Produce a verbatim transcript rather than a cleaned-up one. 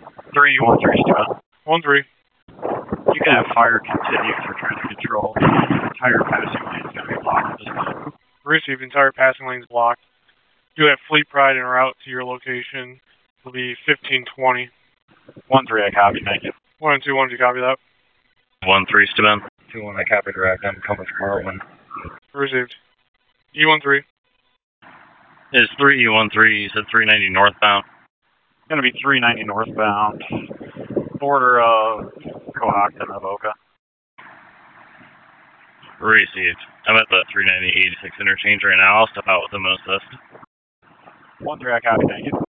three one three, Steve. one three. You can have fire continue for traffic control. The entire passing lane is going to be blocked at this time. Received. Entire passing lanes blocked. You have Fleet Pride en route to your location. It'll be fifteen twenty. one three, I copy, thank you. one and two, one, did you copy that? one three, Steven. two one, I copy direct. I'm coming from Irwin. Received. E one three. Is three E one three, you said three ninety northbound? Going to be three ninety northbound. Border of Cohocton and Avoca. Received. I'm at the three ninety eighty-six interchange right now. I'll step out with the most of this. one three, I copy, thank you.